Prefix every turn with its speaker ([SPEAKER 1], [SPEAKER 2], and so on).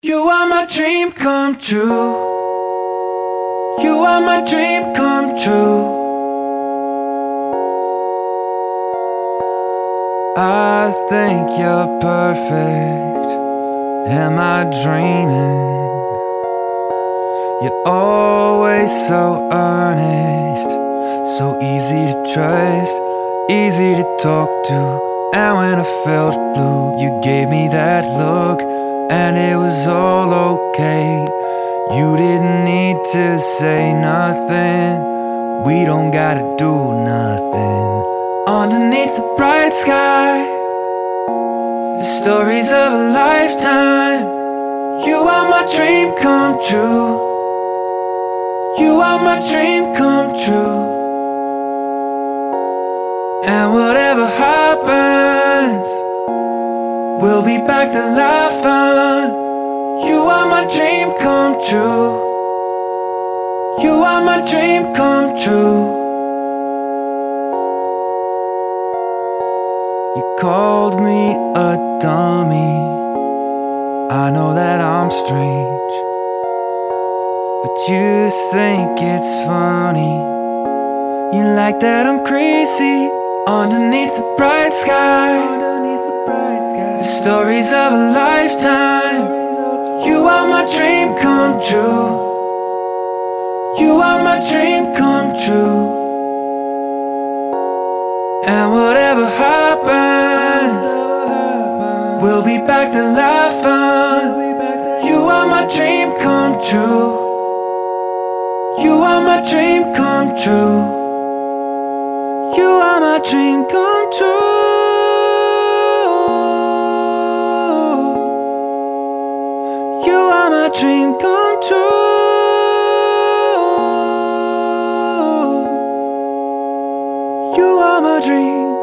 [SPEAKER 1] You are my dream come true. You are my dream come true. I think you're perfect. Am I dreaming? You're always so earnest, so easy to trust, easy to talk to. And when I felt blue, you gave me that look, and it was all okay. You didn't need to say nothing. We don't gotta do nothing. Underneath the bright sky, the stories of a lifetime. You are my dream come true. You are my dream come true. And whatever happens, we'll be back to laughing. You are my dream come true. You are my dream come true. You called me a dummy. I know that I'm strange, but you think it's funny. You like that I'm crazy. Underneath the bright sky, the stories of a lifetime. You are my dream come true. You are my dream come true. And whatever happens, we'll be back to laughing. You are my dream come true. You are my dream come true. You are my dream come true. You are my dream come true. You are my dream.